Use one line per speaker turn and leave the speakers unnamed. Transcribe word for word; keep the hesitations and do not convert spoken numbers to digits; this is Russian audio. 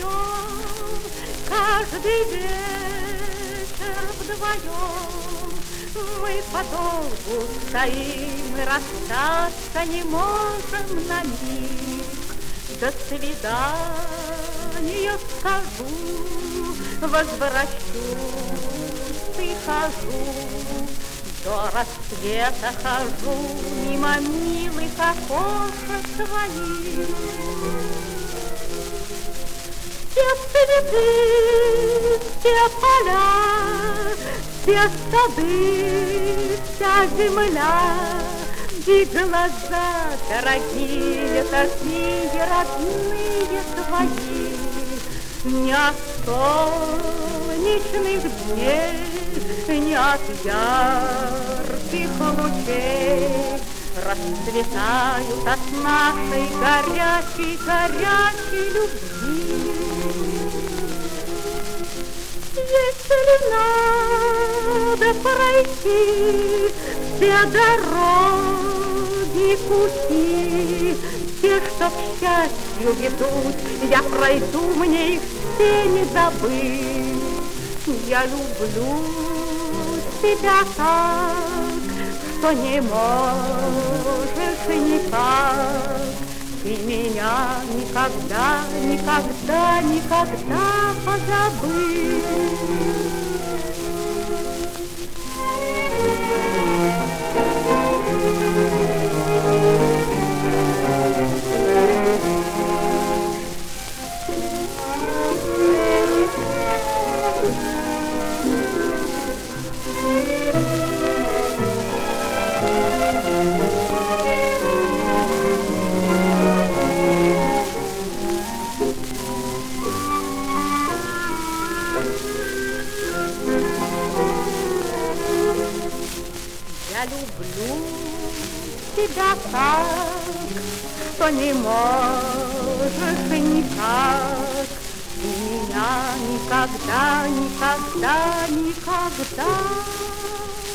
вдвоем, каждый вечер вдвоем. Мы подолгу стоим и расстаться не можем на миг. До свидания скажу, возвращусь и хожу. До рассвета хожу мимо милых окошек твоих. Все цветы, все поля, все сады, вся земля и глаза дорогие, такие родные твои. Не от солнечных дней, не от ярких лучей расцветают от нашей горячей, горячей любви. Если надо пройти все дороги, пути, те, что к счастью ведут, я пройду, мне их все не забыть. Я люблю тебя так, что не можешь никак. Ты меня никогда, никогда, никогда позабыть. Я люблю тебя так, что не можешь никак. Ты меня никогда, никогда, никогда